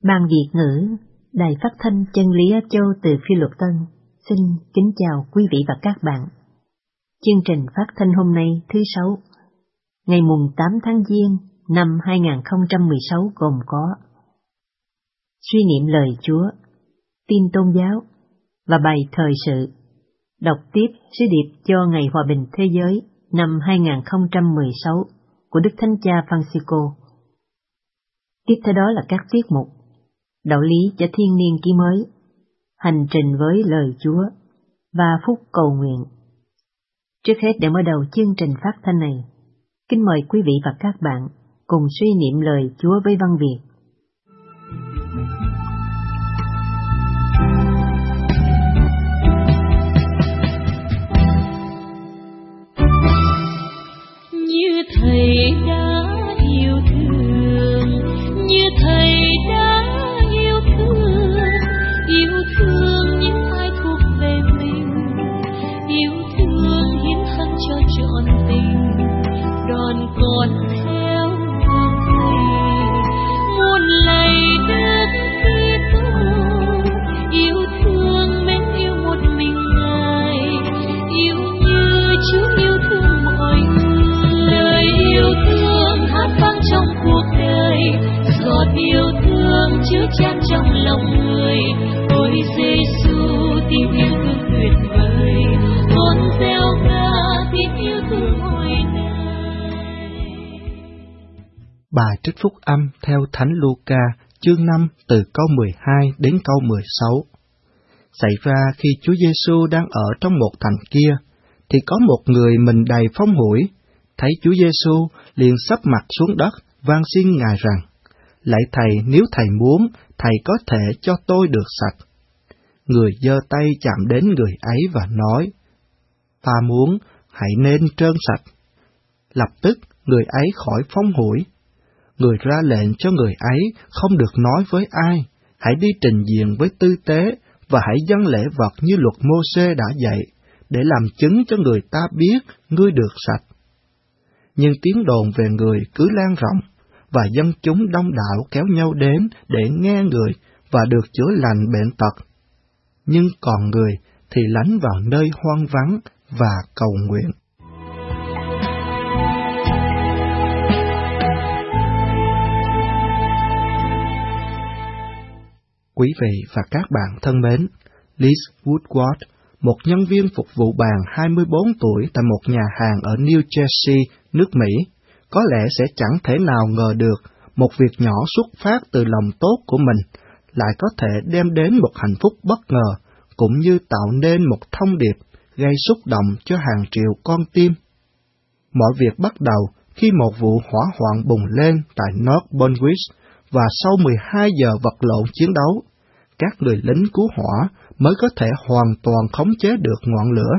Ban Việt ngữ, Đài Phát thanh Chân lý Á Châu từ Phi Luật Tân, xin kính chào quý vị và các bạn. Chương trình phát thanh hôm nay thứ Sáu, ngày mùng 8 tháng Giêng năm 2016 gồm có suy niệm lời Chúa, tin tôn giáo và bài thời sự. Đọc tiếp sứ điệp cho Ngày Hòa bình Thế giới năm 2016 của Đức Thánh Cha Francisco. Tiếp theo đó là các tiết mục đạo lý cho thiên niên ký mới, hành trình với lời Chúa và phúc cầu nguyện. Trước hết, để mở đầu chương trình phát thanh này, kính mời quý vị và các bạn cùng suy niệm lời Chúa với văn Việt. Như Thầy đã yêu thương, như Thầy đã yêu thương những ai thuộc về mình, yêu thương hiến thân cho trọn tình, đòn con theo hương Thầy, muôn lạy Đức Kitô, yêu thương mến yêu một mình Ngài, yêu như Chúa yêu thương mọi người, lời yêu thương hát vang trong cuộc đời, giọt yêu thương chứa chan trong lòng người. Ôi Giêsu, tình yêu thương tuyệt vời, con gieo ca tình yêu thương hồi đời. Bài trích phúc âm theo Thánh Luca, chương 5 từ câu 12 đến câu 16. Xảy ra khi Chúa Giêsu đang ở trong một thành kia, thì có một người mình đầy phong hủi, thấy Chúa Giêsu liền sấp mặt xuống đất, van xin Ngài rằng: Lạy Thầy, nếu Thầy muốn, Thầy có thể cho tôi được sạch. Người giơ tay chạm đến người ấy và nói: Ta muốn, hãy nên trơn sạch. Lập tức người ấy khỏi phong hủi. Người ra lệnh cho người ấy không được nói với ai, hãy đi trình diện với tư tế và hãy dâng lễ vật như luật Mô-sê đã dạy, để làm chứng cho người ta biết ngươi được sạch. Nhưng tiếng đồn về người cứ lan rộng, và dân chúng đông đảo kéo nhau đến để nghe người và được chữa lành bệnh tật. Nhưng còn người thì lánh vào nơi hoang vắng và cầu nguyện. Quý vị và các bạn thân mến, Liz Woodward, một nhân viên phục vụ bàn 24 tuổi tại một nhà hàng ở New Jersey, nước Mỹ, có lẽ sẽ chẳng thể nào ngờ được một việc nhỏ xuất phát từ lòng tốt của mình lại có thể đem đến một hạnh phúc bất ngờ, cũng như tạo nên một thông điệp gây xúc động cho hàng triệu con tim. Mọi việc bắt đầu khi một vụ hỏa hoạn bùng lên tại North Bonwich, và sau 12 giờ vật lộn chiến đấu, các người lính cứu hỏa mới có thể hoàn toàn khống chế được ngọn lửa.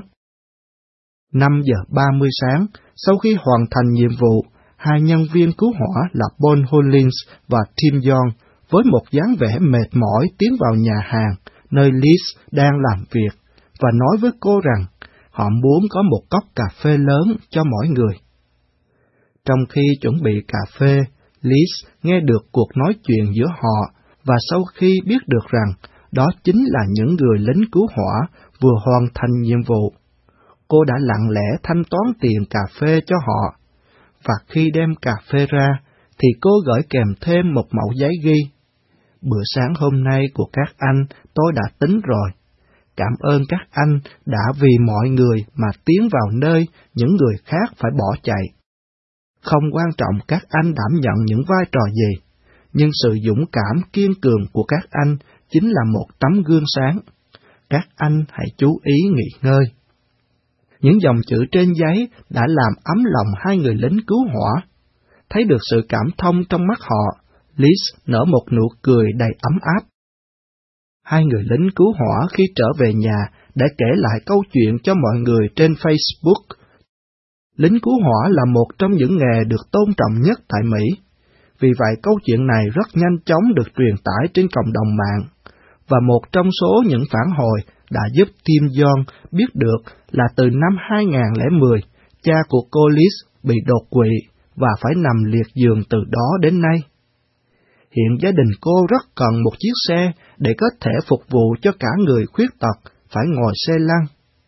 5 giờ 30 sáng, sau khi hoàn thành nhiệm vụ, hai nhân viên cứu hỏa là Paul Hollins và Tim Young với một dáng vẻ mệt mỏi tiến vào nhà hàng nơi Liz đang làm việc và nói với cô rằng họ muốn có một cốc cà phê lớn cho mỗi người. Trong khi chuẩn bị cà phê, Liz nghe được cuộc nói chuyện giữa họ, và sau khi biết được rằng đó chính là những người lính cứu hỏa vừa hoàn thành nhiệm vụ, cô đã lặng lẽ thanh toán tiền cà phê cho họ, và khi đem cà phê ra thì cô gửi kèm thêm một mẩu giấy ghi: Bữa sáng hôm nay của các anh tôi đã tính rồi. Cảm ơn các anh đã vì mọi người mà tiến vào nơi những người khác phải bỏ chạy. Không quan trọng các anh đảm nhận những vai trò gì, nhưng sự dũng cảm kiên cường của các anh chính là một tấm gương sáng. Các anh hãy chú ý nghỉ ngơi. Những dòng chữ trên giấy đã làm ấm lòng hai người lính cứu hỏa. Thấy được sự cảm thông trong mắt họ, Liz nở một nụ cười đầy ấm áp. Hai người lính cứu hỏa khi trở về nhà đã kể lại câu chuyện cho mọi người trên Facebook. Lính cứu hỏa là một trong những nghề được tôn trọng nhất tại Mỹ. Vì vậy câu chuyện này rất nhanh chóng được truyền tải trên cộng đồng mạng, và một trong số những phản hồi đã giúp Tim Young biết được là từ năm 2010, cha của cô Liz bị đột quỵ và phải nằm liệt giường từ đó đến nay. Hiện gia đình cô rất cần một chiếc xe để có thể phục vụ cho cả người khuyết tật phải ngồi xe lăn.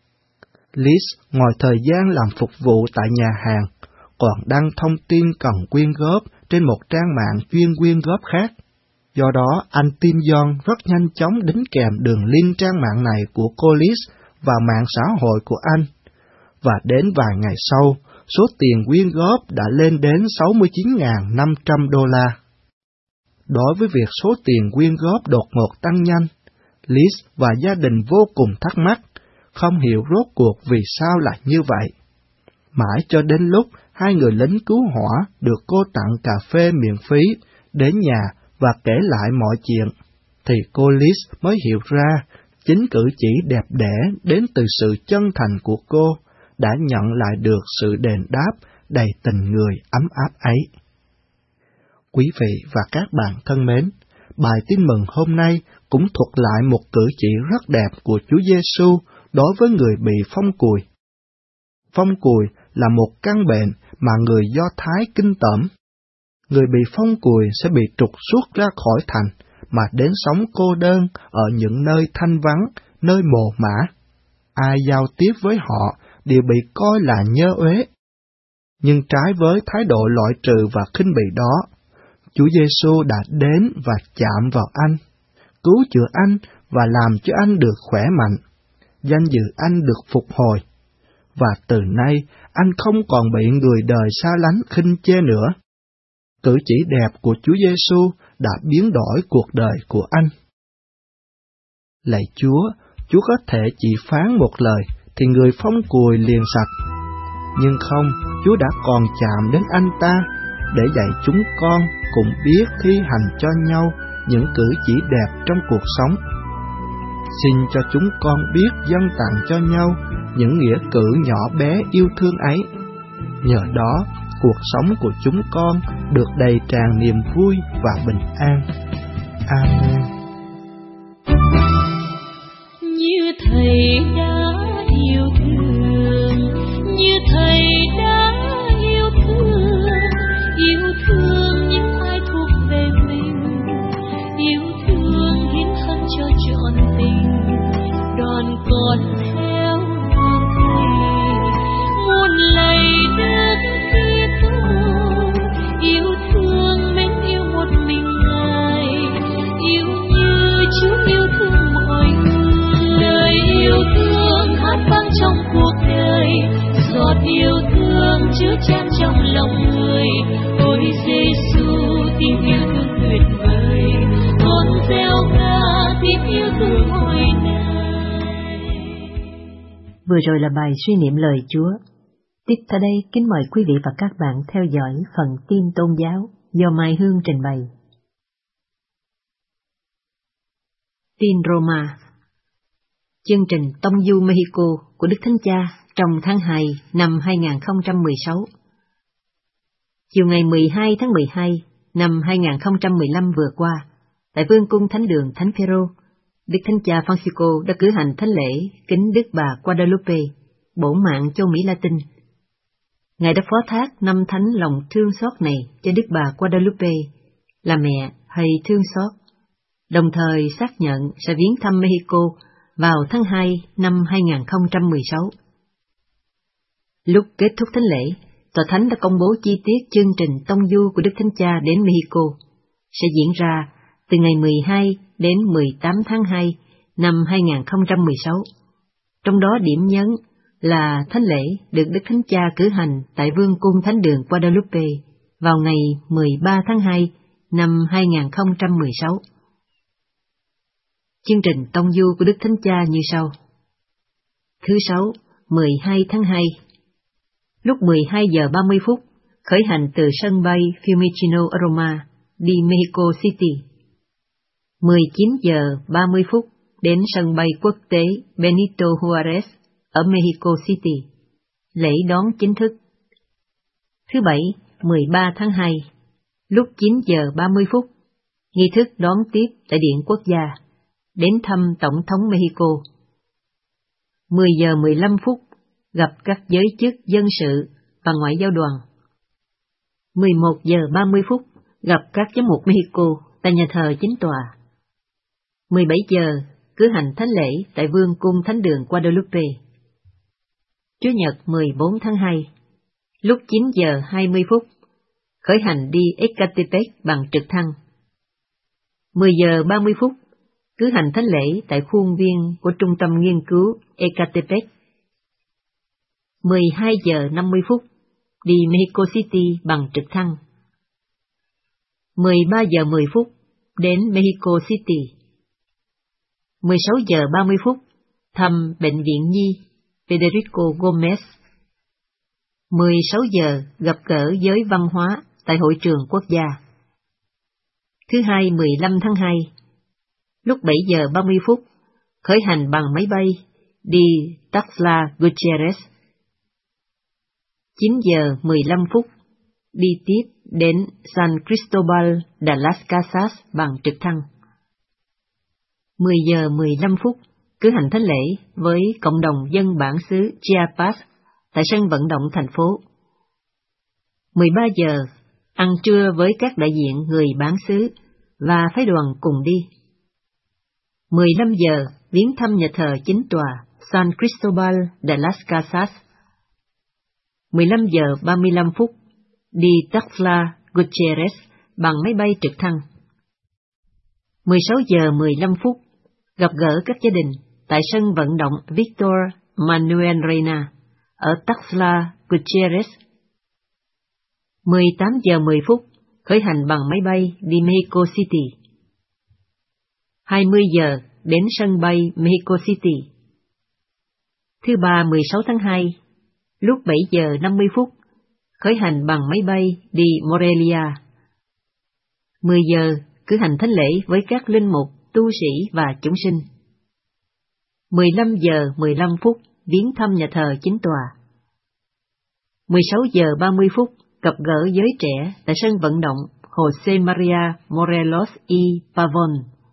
Liz ngoài thời gian làm phục vụ tại nhà hàng, còn đăng thông tin cần quyên góp trên một trang mạng chuyên quyên góp khác. Do đó, anh Tim John rất nhanh chóng đính kèm đường link trang mạng này của cô Liz vào mạng xã hội của anh. Và đến vài ngày sau, số tiền quyên góp đã lên đến $69.500. Đối với việc số tiền quyên góp đột ngột tăng nhanh, Liz và gia đình vô cùng thắc mắc, không hiểu rốt cuộc vì sao lại như vậy. Mãi cho đến lúc hai người lính cứu hỏa được cô tặng cà phê miễn phí đến nhà và kể lại mọi chuyện, thì cô Liz mới hiểu ra chính cử chỉ đẹp đẽ đến từ sự chân thành của cô đã nhận lại được sự đền đáp đầy tình người ấm áp ấy. Quý vị và các bạn thân mến, bài tin mừng hôm nay cũng thuật lại một cử chỉ rất đẹp của Chúa Giêsu đối với người bị phong cùi. Phong cùi là một căn bệnh mà người Do Thái kinh tởm. Người bị phong cùi sẽ bị trục xuất ra khỏi thành mà đến sống cô đơn ở những nơi thanh vắng, nơi mồ mả. Ai giao tiếp với họ đều bị coi là nhơ uế. Nhưng trái với thái độ loại trừ và khinh bỉ đó, Chúa Giêsu đã đến và chạm vào anh, cứu chữa anh và làm cho anh được khỏe mạnh. Danh dự anh được phục hồi. Và từ nay, anh không còn bị người đời xa lánh khinh chê nữa. Cử chỉ đẹp của Chúa Giêsu đã biến đổi cuộc đời của anh. Lạy Chúa, Chúa có thể chỉ phán một lời thì người phong cùi liền sạch. Nhưng không, Chúa đã còn chạm đến anh ta để dạy chúng con cùng biết thi hành cho nhau những cử chỉ đẹp trong cuộc sống. Xin cho chúng con biết dâng tặng cho nhau những nghĩa cử nhỏ bé yêu thương ấy. Nhờ đó, cuộc sống của chúng con được đầy tràn niềm vui và bình an. Amen. Như Thầy đã yêu thương, như Thầy đã yêu thương những ai thuộc về mình, yêu thương hiến dâng cho trọn tình, đòn con theo hương Thầy, muôn lạy Đức Kitô, yêu thương mến yêu một mình Ngài, yêu như Chúa yêu thương mọi người, lời yêu thương hát vang trong cuộc đời, giọt yêu thương chứa chan trong lòng người. Ôi Giêsu, tình yêu thương tuyệt vời, con gieo ca tiếng yêu thương hồi này. Vừa rồi là bài suy niệm lời Chúa. Tiếp theo đây, kính mời quý vị và các bạn theo dõi phần tin tôn giáo do Mai Hương trình bày. Tin Roma. Chương trình Tông du Mexico của Đức Thánh Cha trong tháng 2 năm 2016. Chiều ngày 12 tháng 12 năm 2015 vừa qua, tại Vương cung Thánh đường Thánh Phêrô, Đức Thánh Cha Francisco đã cử hành thánh lễ kính Đức bà Guadalupe, bổn mạng châu Mỹ Latin. Ngài đã phó thác năm thánh lòng thương xót này cho Đức bà Guadalupe là mẹ hay thương xót, đồng thời xác nhận sẽ viếng thăm Mexico vào tháng 2 năm 2016. Lúc kết thúc thánh lễ, Tòa Thánh đã công bố chi tiết chương trình tông du của Đức Thánh Cha đến Mexico, sẽ diễn ra từ ngày 12 đến 18 tháng 2 năm 2016. Trong đó điểm nhấn là thánh lễ được Đức Thánh Cha cử hành tại Vương cung Thánh đường Guadalupe vào ngày 13 tháng 2 năm 2016. Chương trình tông du của Đức Thánh Cha như sau. Thứ Sáu, 12 tháng 2, lúc 12 giờ 30 phút, khởi hành từ sân bay Fiumicino ở Roma, đi Mexico City. 19 giờ 30 phút, đến sân bay quốc tế Benito Juárez ở Mexico City, lễ đón chính thức. Thứ Bảy, 13 tháng 2, lúc 9 giờ 30 phút, nghi thức đón tiếp tại Điện Quốc gia, đến thăm Tổng thống Mexico. 10 giờ 15 phút, gặp các giới chức dân sự và ngoại giao đoàn. 11 giờ 30 phút, gặp các giám mục Mexico tại nhà thờ chính tòa. 17 giờ, cử hành thánh lễ tại Vương cung Thánh đường Guadalupe. Chủ nhật 14 tháng 2, lúc 9 giờ 20 phút, khởi hành đi Ecatepec bằng trực thăng. 10 giờ 30 phút, cử hành thánh lễ tại khuôn viên của Trung tâm Nghiên cứu Ecatepec. 12 giờ 50 phút, đi Mexico City bằng trực thăng. 13 giờ 10 phút, đến Mexico City. 16 giờ 30 phút, thăm Bệnh viện Nhi Federico Gomez. 16 giờ gặp gỡ giới văn hóa tại Hội trường Quốc gia. Thứ Hai 15 tháng 2, lúc 7 giờ 30 phút, khởi hành bằng máy bay đi Tuxtla Gutiérrez. 9 giờ 15 phút, đi tiếp đến San Cristobal de las Casas bằng trực thăng. 10 giờ 15 phút, cử hành thánh lễ với cộng đồng dân bản xứ Chiapas tại sân vận động thành phố. 13 giờ, ăn trưa với các đại diện người bản xứ và phái đoàn cùng đi. 15 giờ, viếng thăm nhà thờ chính tòa San Cristobal de las Casas. 15 giờ 35 phút, đi Tuxtla Gutiérrez bằng máy bay trực thăng. 16 giờ 15 phút, gặp gỡ các gia đình tại sân vận động Victor Manuel Reina ở Tuxtla Gutiérrez. 18 giờ 10 phút, khởi hành bằng máy bay đi Mexico City. 20 giờ, đến sân bay Mexico City. Thứ Ba 16 tháng 2, lúc 7 giờ 50 phút, khởi hành bằng máy bay đi Morelia. 10 giờ, cử hành thánh lễ với các linh mục, tu sĩ và chúng sinh. 15 giờ 15 phút, viếng thăm nhà thờ chính tòa. 16 giờ 30 phút, gặp gỡ giới trẻ tại sân vận động José María Morelos y Pavón.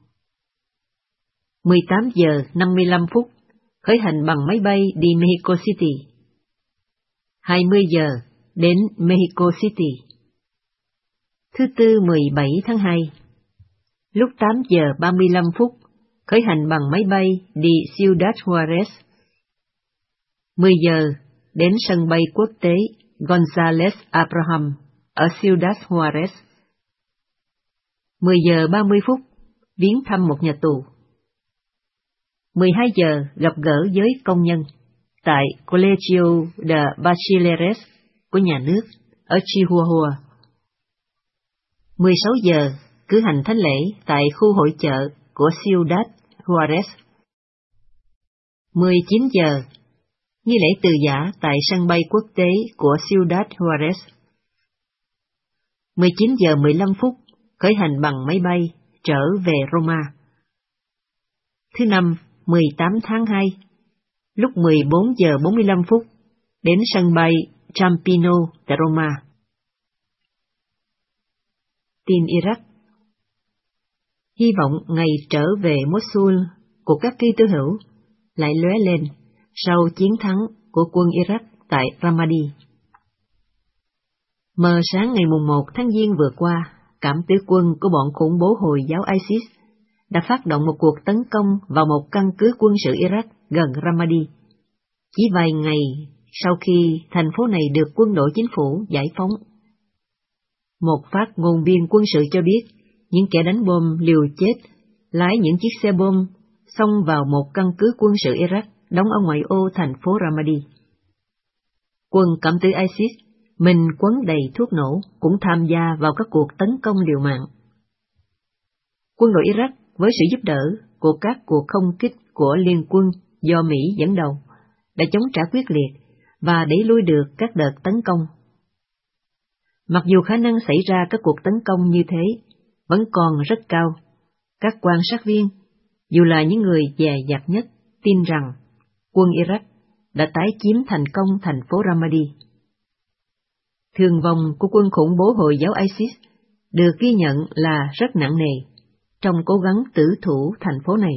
18 giờ 55 phút, khởi hành bằng máy bay đi Mexico City. 20 giờ, đến Mexico City. Thứ Tư 17 tháng 2, lúc 8 giờ 35 phút, khởi hành bằng máy bay đi Ciudad Juárez. 10 giờ, đến sân bay quốc tế González Abraham ở Ciudad Juárez. 10 giờ 30 phút, viếng thăm một nhà tù. 12 giờ, gặp gỡ giới công nhân tại Colegio de Bachilleres của nhà nước ở Chihuahua. 16 giờ, cử hành thánh lễ tại khu hội chợ của Ciudad Juárez. 19 giờ, nghi lễ từ giã tại sân bay quốc tế của Ciudad Juárez. 19 giờ 15 phút, khởi hành bằng máy bay trở về Roma. Thứ Năm 18 tháng 2, lúc 14 giờ 45 phút, đến sân bay Campino tại Roma. Tin Iraq. Hy vọng ngày trở về Mosul của các Kitô hữu lại lóe lên sau chiến thắng của quân Iraq tại Ramadi. Mờ sáng ngày mùng 1 tháng Giêng vừa qua, cảm tử quân của bọn khủng bố Hồi giáo ISIS đã phát động một cuộc tấn công vào một căn cứ quân sự Iraq gần Ramadi, chỉ vài ngày sau khi thành phố này được quân đội chính phủ giải phóng. Một phát ngôn viên quân sự cho biết, những kẻ đánh bom liều chết lái những chiếc xe bom xông vào một căn cứ quân sự Iraq đóng ở ngoại ô thành phố Ramadi. Quân cảm tử ISIS, mình quấn đầy thuốc nổ, cũng tham gia vào các cuộc tấn công liều mạng. Quân đội Iraq với sự giúp đỡ của các cuộc không kích của liên quân do Mỹ dẫn đầu đã chống trả quyết liệt và đẩy lui được các đợt tấn công. Mặc dù khả năng xảy ra các cuộc tấn công như thế vẫn còn rất cao, các quan sát viên, dù là những người dè dặt nhất, tin rằng quân Iraq đã tái chiếm thành công thành phố Ramadi. Thương vong của quân khủng bố Hồi giáo ISIS được ghi nhận là rất nặng nề trong cố gắng tử thủ thành phố này.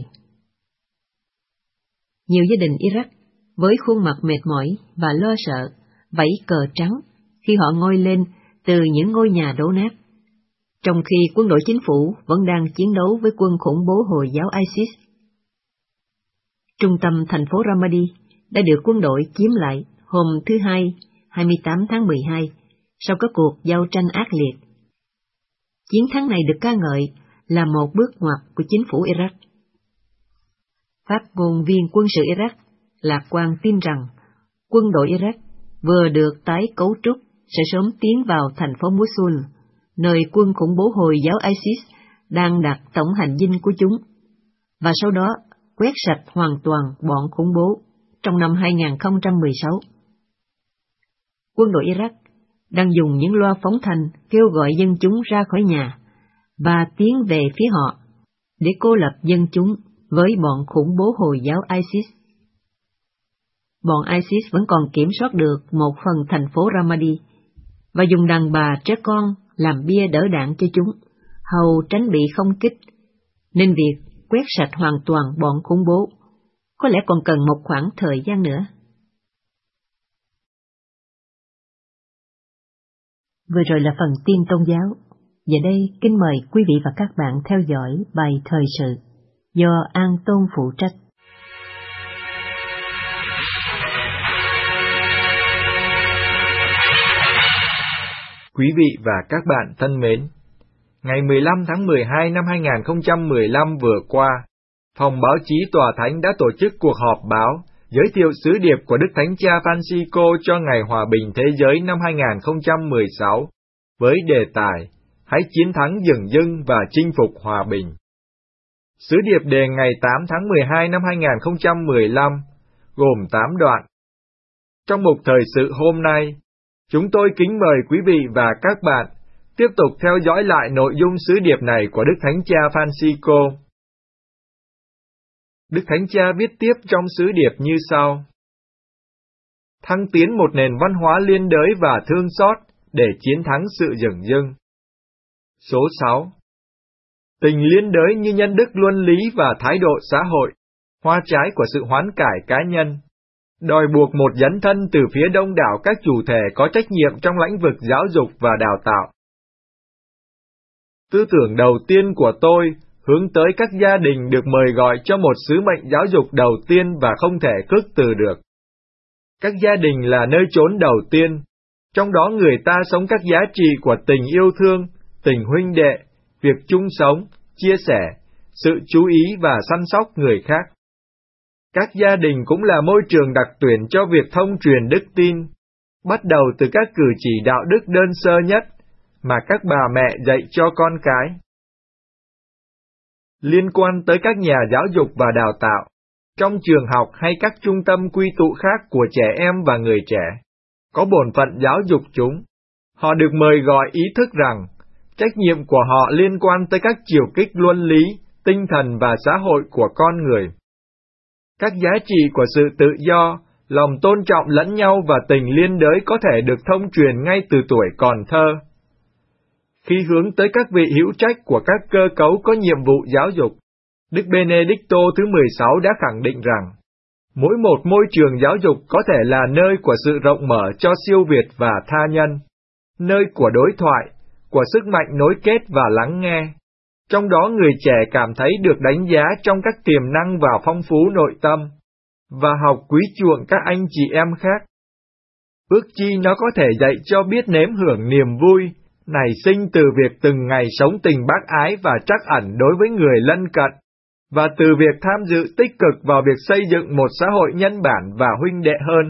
Nhiều gia đình Iraq với khuôn mặt mệt mỏi và lo sợ vẫy cờ trắng khi họ ngoi lên từ những ngôi nhà đổ nát. trong khi quân đội chính phủ vẫn đang chiến đấu với quân khủng bố Hồi giáo ISIS. Trung tâm thành phố Ramadi đã được quân đội chiếm lại hôm thứ Hai, 28 tháng 12, sau các cuộc giao tranh ác liệt. Chiến thắng này được ca ngợi là một bước ngoặt của chính phủ Iraq. Phát ngôn viên quân sự Iraq lạc quan tin rằng quân đội Iraq vừa được tái cấu trúc sẽ sớm tiến vào thành phố Mosul, nơi quân khủng bố Hồi giáo ISIS đang đặt tổng hành dinh của chúng, và sau đó quét sạch hoàn toàn bọn khủng bố trong năm 2016. Quân đội Iraq đang dùng những loa phóng thanh kêu gọi dân chúng ra khỏi nhà và tiến về phía họ để cô lập dân chúng với bọn khủng bố Hồi giáo ISIS. Bọn ISIS vẫn còn kiểm soát được một phần thành phố Ramadi và dùng đàn bà trẻ con làm bia đỡ đạn cho chúng, hầu tránh bị không kích, nên việc quét sạch hoàn toàn bọn khủng bố có lẽ còn cần một khoảng thời gian nữa. Vừa rồi là phần tin tôn giáo. Giờ đây, kính mời quý vị và các bạn theo dõi bài thời sự do An Tôn phụ trách. Quý vị và các bạn thân mến, ngày 15 tháng 12 năm 2015 vừa qua, Phòng Báo chí Tòa Thánh đã tổ chức cuộc họp báo giới thiệu sứ điệp của Đức Thánh Cha Francisco cho Ngày Hòa bình Thế giới năm 2016, với đề tài Hãy chiến thắng dửng dưng và chinh phục hòa bình. Sứ điệp đề ngày 8 tháng 12 năm 2015, gồm 8 đoạn. Trong mục thời sự hôm nay, chúng tôi kính mời quý vị và các bạn tiếp tục theo dõi lại nội dung sứ điệp này của Đức Thánh Cha Francisco. Đức Thánh Cha viết tiếp trong sứ điệp như sau: Thăng tiến một nền văn hóa liên đới và thương xót để chiến thắng sự dửng dưng. Số 6. Tình liên đới như nhân đức luân lý và thái độ xã hội, hoa trái của sự hoán cải cá nhân, đòi buộc một dấn thân từ phía đông đảo các chủ thể có trách nhiệm trong lĩnh vực giáo dục và đào tạo. Tư tưởng đầu tiên của tôi hướng tới các gia đình được mời gọi cho một sứ mệnh giáo dục đầu tiên và không thể khước từ được. Các gia đình là nơi chốn đầu tiên, trong đó người ta sống các giá trị của tình yêu thương, tình huynh đệ, việc chung sống, chia sẻ, sự chú ý và săn sóc người khác. Các gia đình cũng là môi trường đặc tuyển cho việc thông truyền đức tin, bắt đầu từ các cử chỉ đạo đức đơn sơ nhất mà các bà mẹ dạy cho con cái. Liên quan tới các nhà giáo dục và đào tạo, trong trường học hay các trung tâm quy tụ khác của trẻ em và người trẻ, có bổn phận giáo dục chúng, họ được mời gọi ý thức rằng trách nhiệm của họ liên quan tới các chiều kích luân lý, tinh thần và xã hội của con người. Các giá trị của sự tự do, lòng tôn trọng lẫn nhau và tình liên đới có thể được thông truyền ngay từ tuổi còn thơ. Khi hướng tới các vị hữu trách của các cơ cấu có nhiệm vụ giáo dục, Đức Benedicto thứ 16 đã khẳng định rằng, mỗi một môi trường giáo dục có thể là nơi của sự rộng mở cho siêu việt và tha nhân, nơi của đối thoại, của sức mạnh nối kết và lắng nghe. Trong đó người trẻ cảm thấy được đánh giá trong các tiềm năng và phong phú nội tâm, và học quý chuộng các anh chị em khác. Ước chi nó có thể dạy cho biết nếm hưởng niềm vui, nảy sinh từ việc từng ngày sống tình bác ái và trắc ẩn đối với người lân cận, và từ việc tham dự tích cực vào việc xây dựng một xã hội nhân bản và huynh đệ hơn.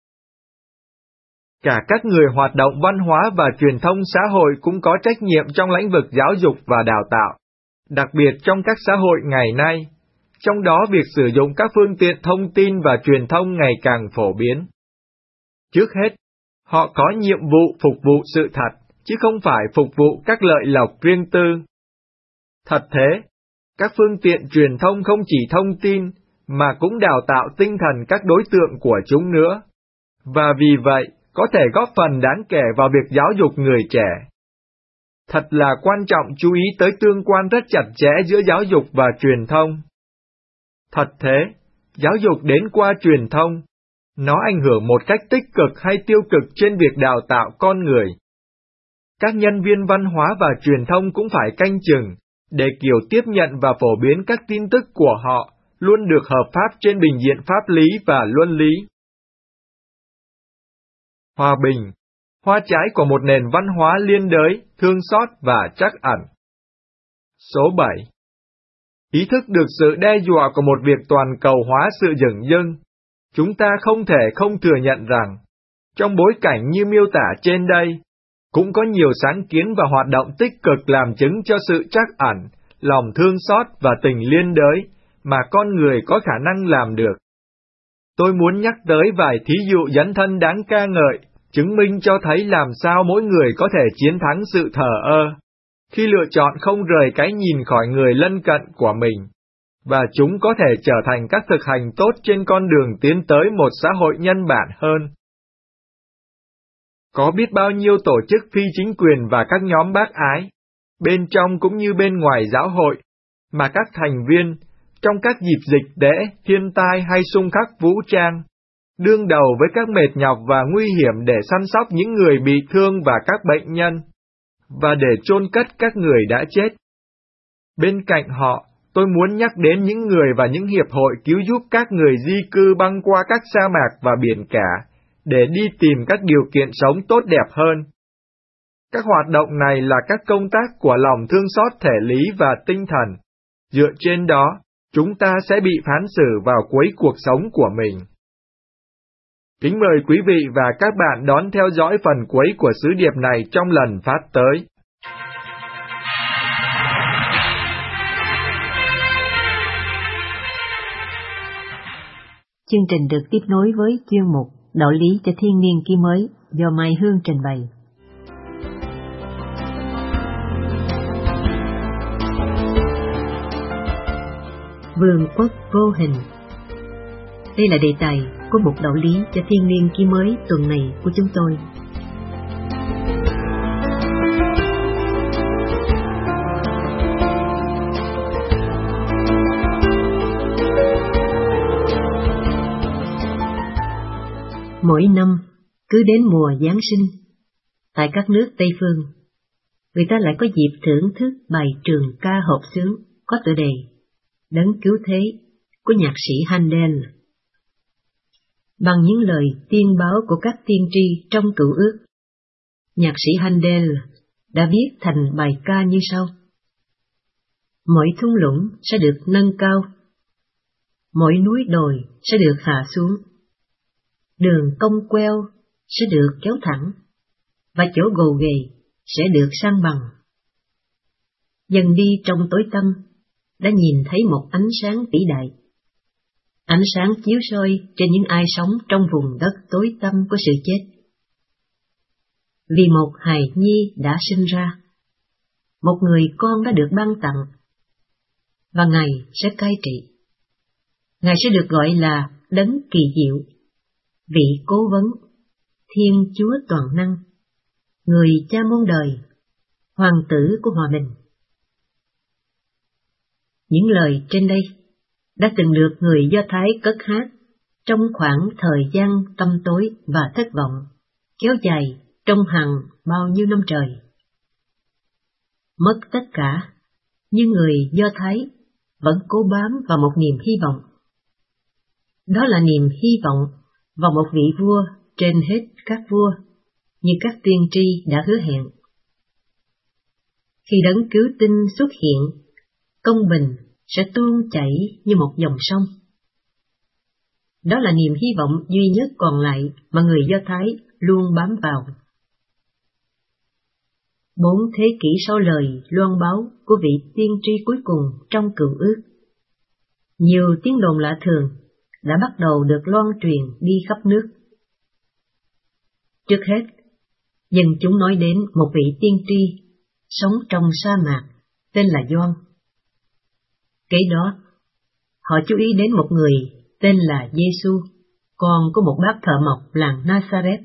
Cả các người hoạt động văn hóa và truyền thông xã hội cũng có trách nhiệm trong lĩnh vực giáo dục và đào tạo, đặc biệt trong các xã hội ngày nay, trong đó việc sử dụng các phương tiện thông tin và truyền thông ngày càng phổ biến. Trước hết, họ có nhiệm vụ phục vụ sự thật, chứ không phải phục vụ các lợi lộc riêng tư. Thật thế, các phương tiện truyền thông không chỉ thông tin, mà cũng đào tạo tinh thần các đối tượng của chúng nữa, và vì vậy, có thể góp phần đáng kể vào việc giáo dục người trẻ. Thật là quan trọng chú ý tới tương quan rất chặt chẽ giữa giáo dục và truyền thông. Thật thế, giáo dục đến qua truyền thông, nó ảnh hưởng một cách tích cực hay tiêu cực trên việc đào tạo con người. Các nhân viên văn hóa và truyền thông cũng phải canh chừng, để kiểu tiếp nhận và phổ biến các tin tức của họ luôn được hợp pháp trên bình diện pháp lý và luân lý. Hòa bình, hoa trái của một nền văn hóa liên đới, thương xót và trắc ẩn. Số 7. Ý thức được sự đe dọa của một việc toàn cầu hóa sự dửng dưng. Chúng ta không thể không thừa nhận rằng, trong bối cảnh như miêu tả trên đây, cũng có nhiều sáng kiến và hoạt động tích cực làm chứng cho sự trắc ẩn, lòng thương xót và tình liên đới mà con người có khả năng làm được. Tôi muốn nhắc tới vài thí dụ dấn thân đáng ca ngợi, chứng minh cho thấy làm sao mỗi người có thể chiến thắng sự thờ ơ, khi lựa chọn không rời cái nhìn khỏi người lân cận của mình, và chúng có thể trở thành các thực hành tốt trên con đường tiến tới một xã hội nhân bản hơn. Có biết bao nhiêu tổ chức phi chính quyền và các nhóm bác ái, bên trong cũng như bên ngoài giáo hội, mà các thành viên, trong các dịp dịch tễ, thiên tai hay xung khắc vũ trang, đương đầu với các mệt nhọc và nguy hiểm để săn sóc những người bị thương và các bệnh nhân, và để chôn cất các người đã chết. Bên cạnh họ, tôi muốn nhắc đến những người và những hiệp hội cứu giúp các người di cư băng qua các sa mạc và biển cả, để đi tìm các điều kiện sống tốt đẹp hơn. Các hoạt động này là các công tác của lòng thương xót thể lý và tinh thần. Dựa trên đó, chúng ta sẽ bị phán xử vào cuối cuộc sống của mình. Kính mời quý vị và các bạn đón theo dõi phần cuối của sứ điệp này trong lần phát tới. Chương trình được tiếp nối với chuyên mục Đạo lý cho thiên niên ký mới do Mai Hương trình bày. Vương quốc vô hình. Đây là đề tài của mục Đạo lý cho thiên niên ký mới tuần này của chúng tôi. Mỗi năm, cứ đến mùa Giáng sinh, tại các nước Tây Phương, người ta lại có dịp thưởng thức bài trường ca hợp xướng có tựa đề Đấng Cứu Thế của nhạc sĩ Handel. Bằng những lời tiên báo của các tiên tri trong Cựu Ước, nhạc sĩ Handel đã viết thành bài ca như sau: Mỗi thung lũng sẽ được nâng cao, mỗi núi đồi sẽ được hạ xuống, đường cong queo sẽ được kéo thẳng, và chỗ gồ ghề sẽ được san bằng. Dần đi trong tối tăm, đã nhìn thấy một ánh sáng vĩ đại. Ánh sáng chiếu soi trên những ai sống trong vùng đất tối tăm của sự chết. Vì một hài nhi đã sinh ra, một người con đã được ban tặng, và Ngài sẽ cai trị. Ngài sẽ được gọi là Đấng Kỳ Diệu, Vị Cố Vấn, Thiên Chúa Toàn Năng, Người Cha muôn đời, Hoàng tử của hòa bình. Những lời trên đây đã từng được người Do Thái cất hát trong khoảng thời gian tăm tối và thất vọng, kéo dài trong hàng bao nhiêu năm trời. Mất tất cả, nhưng người Do Thái vẫn cố bám vào một niềm hy vọng. Đó là niềm hy vọng vào một vị vua trên hết các vua, như các tiên tri đã hứa hẹn. Khi Đấng Cứu Tinh xuất hiện, công bình sẽ tuôn chảy như một dòng sông. Đó là niềm hy vọng duy nhất còn lại mà người Do Thái luôn bám vào. 4 thế kỷ sau lời loan báo của vị tiên tri cuối cùng trong Cựu Ước, nhiều tiếng đồn lạ thường đã bắt đầu được loan truyền đi khắp nước. Trước hết, dân chúng nói đến một vị tiên tri sống trong sa mạc tên là Gioan. Kế đó, họ chú ý đến một người tên là Giê-xu, con của một bác thợ mộc làng Nazareth.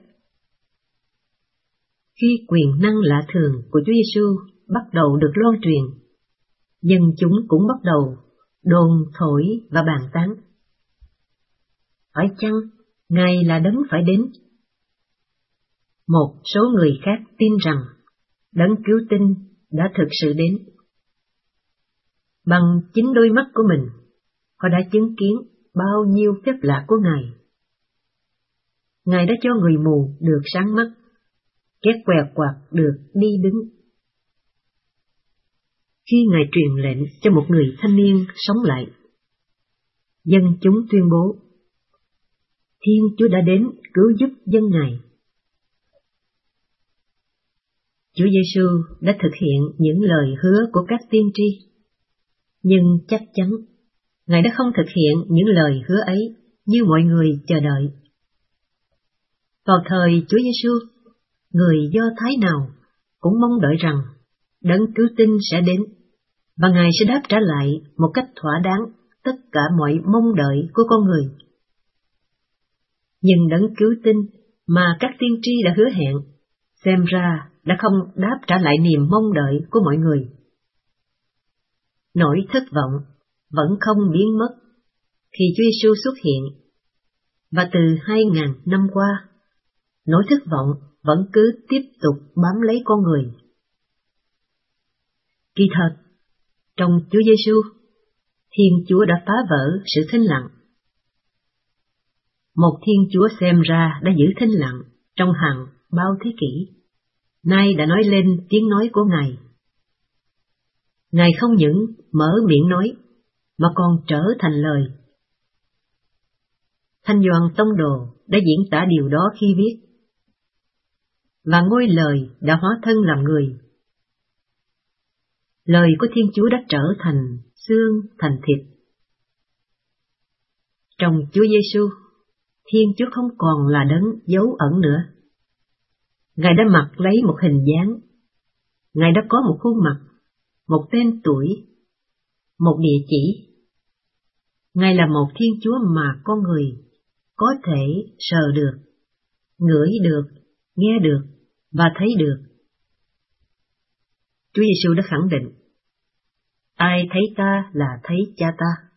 Khi quyền năng lạ thường của Chúa Giê-xu bắt đầu được loan truyền, dân chúng cũng bắt đầu đồn thổi và bàn tán. Phải chăng Ngài là Đấng phải đến? Một số người khác tin rằng Đấng cứu tinh đã thực sự đến. Bằng chính đôi mắt của mình, họ đã chứng kiến bao nhiêu phép lạ của Ngài. Ngài đã cho người mù được sáng mắt, kẻ què quạt được đi đứng. Khi Ngài truyền lệnh cho một người thanh niên sống lại, dân chúng tuyên bố, Thiên Chúa đã đến cứu giúp dân Ngài. Chúa Giêsu đã thực hiện những lời hứa của các tiên tri, nhưng chắc chắn Ngài đã không thực hiện những lời hứa ấy như mọi người chờ đợi. Vào thời Chúa Giêsu, người Do Thái nào cũng mong đợi rằng Đấng cứu tinh sẽ đến, và Ngài sẽ đáp trả lại một cách thỏa đáng tất cả mọi mong đợi của con người. Nhưng Đấng cứu tinh mà các tiên tri đã hứa hẹn, xem ra đã không đáp trả lại niềm mong đợi của mọi người. Nỗi thất vọng vẫn không biến mất khi Chúa Giêsu xuất hiện, và từ 2000 năm qua, nỗi thất vọng vẫn cứ tiếp tục bám lấy con người. Kỳ thật, trong Chúa Giêsu, Thiên Chúa đã phá vỡ sự thinh lặng. Một Thiên Chúa xem ra đã giữ thinh lặng trong hàng bao thế kỷ, nay đã nói lên tiếng nói của Ngài. Ngài không những mở miệng nói, mà còn trở thành lời. Thanh Gioan Tông Đồ đã diễn tả điều đó khi viết, và ngôi lời đã hóa thân làm người. Lời của Thiên Chúa đã trở thành xương thành thịt. Trong Chúa Giêsu, Thiên Chúa không còn là đấng dấu ẩn nữa. Ngài đã mặc lấy một hình dáng. Ngài đã có một khuôn mặt, một tên tuổi, một địa chỉ. Ngài là một Thiên Chúa mà con người có thể sờ được, ngửi được, nghe được và thấy được. Chúa Giêsu đã khẳng định, ai thấy ta là thấy Cha ta.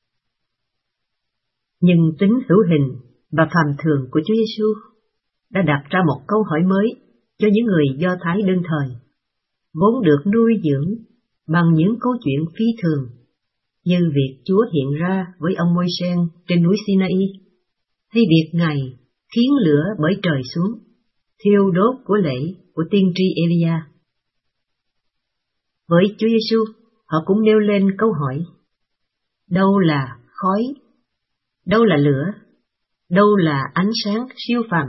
Nhưng tính hữu hình và phàm thường của Chúa Giêsu đã đặt ra một câu hỏi mới cho những người Do Thái đương thời, vốn được nuôi dưỡng bằng những câu chuyện phi thường, như việc Chúa hiện ra với ông Môi-se trên núi Sinai, hay việc Ngài khiến lửa bởi trời xuống, thiêu đốt của lễ của tiên tri Elia. Với Chúa Giêsu, họ cũng nêu lên câu hỏi: đâu là khói? Đâu là lửa? Đâu là ánh sáng siêu phàm?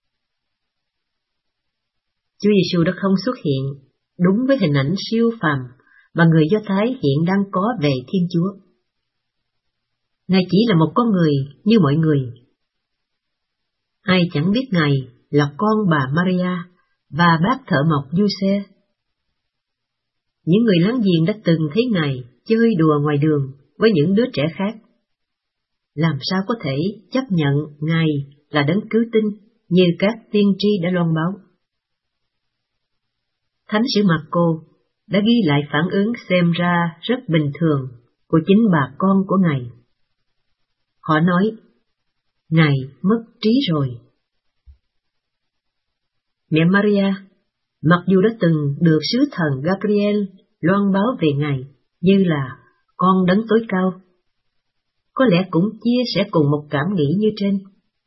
Chúa Giêsu đã không xuất hiện đúng với hình ảnh siêu phàm mà người Do Thái hiện đang có về Thiên Chúa. Ngài chỉ là một con người như mọi người. Ai chẳng biết Ngài là con bà Maria và bác thợ mộc Giuse. Những người láng giềng đã từng thấy Ngài chơi đùa ngoài đường với những đứa trẻ khác. Làm sao có thể chấp nhận Ngài là đấng cứu tinh như các tiên tri đã loan báo? Thánh sử Mác-cô đã ghi lại phản ứng xem ra rất bình thường của chính bà con của Ngài. Họ nói, Ngài mất trí rồi. Mẹ Maria, mặc dù đã từng được sứ thần Gabriel loan báo về Ngài như là con đấng tối cao, có lẽ cũng chia sẻ cùng một cảm nghĩ như trên.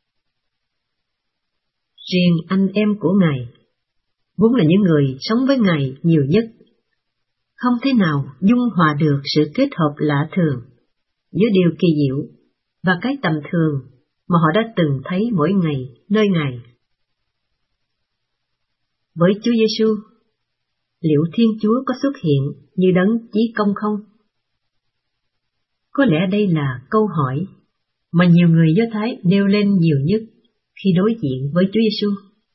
Riêng anh em của Ngài, vốn là những người sống với Ngài nhiều nhất, không thể nào dung hòa được sự kết hợp lạ thường giữa điều kỳ diệu và cái tầm thường mà họ đã từng thấy mỗi ngày nơi Ngài. Với Chúa Giêsu, liệu Thiên Chúa có xuất hiện như đấng chí công không? Có lẽ đây là câu hỏi mà nhiều người Do Thái nêu lên nhiều nhất khi đối diện với Chúa Giêsu.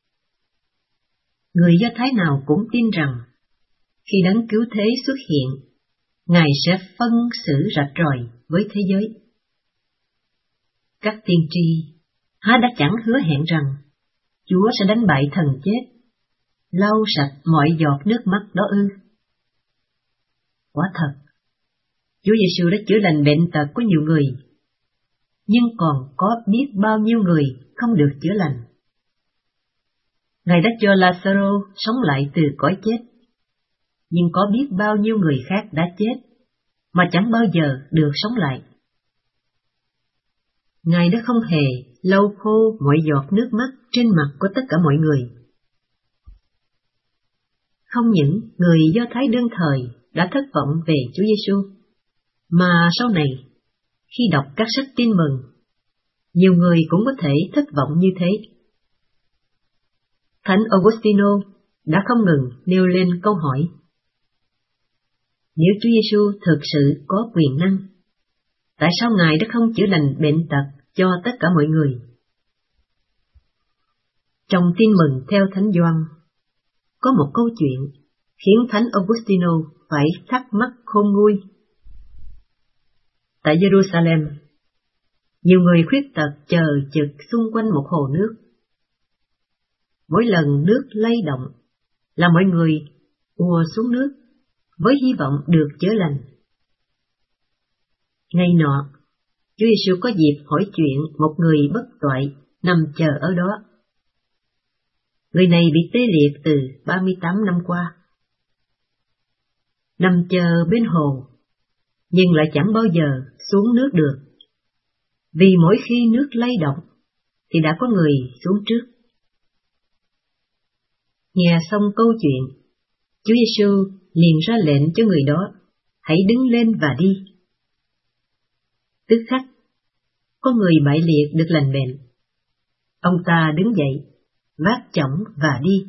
Người Do Thái nào cũng tin rằng khi đấng cứu thế xuất hiện, Ngài sẽ phân xử rạch ròi với thế giới. Các tiên tri há đã chẳng hứa hẹn rằng Chúa sẽ đánh bại thần chết, lau sạch mọi giọt nước mắt đó ư? Quả thật, Chúa Giêsu đã chữa lành bệnh tật của nhiều người, nhưng còn có biết bao nhiêu người không được chữa lành. Ngài đã cho Lazaro sống lại từ cõi chết nhưng có biết bao nhiêu người khác đã chết, mà chẳng bao giờ được sống lại. Ngài đã không hề lau khô mọi giọt nước mắt trên mặt của tất cả mọi người. Không những người Do Thái đương thời đã thất vọng về Chúa Giêsu, mà sau này, khi đọc các sách tin mừng, nhiều người cũng có thể thất vọng như thế. Thánh Augustino đã không ngừng nêu lên câu hỏi: nếu Chúa Giêsu thực sự có quyền năng, tại sao Ngài đã không chữa lành bệnh tật cho tất cả mọi người? Trong tin mừng theo Thánh Gioan, có một câu chuyện khiến Thánh Augustino phải thắc mắc khôn nguôi. Tại Jerusalem, nhiều người khuyết tật chờ trực xung quanh một hồ nước. Mỗi lần nước lay động là mọi người ùa xuống nước với hy vọng được chữa lành. Ngày nọ, Chúa Giêsu có dịp hỏi chuyện một người bất toại nằm chờ ở đó. Người này bị tê liệt từ 38 năm qua. Nằm chờ bên hồ, nhưng lại chẳng bao giờ xuống nước được, vì mỗi khi nước lay động thì đã có người xuống trước. Nghe xong câu chuyện, Chúa Giêsu liền ra lệnh cho người đó hãy đứng lên và đi. Tức khắc, có người bại liệt được lành bệnh. Ông ta đứng dậy, vác chõng và đi.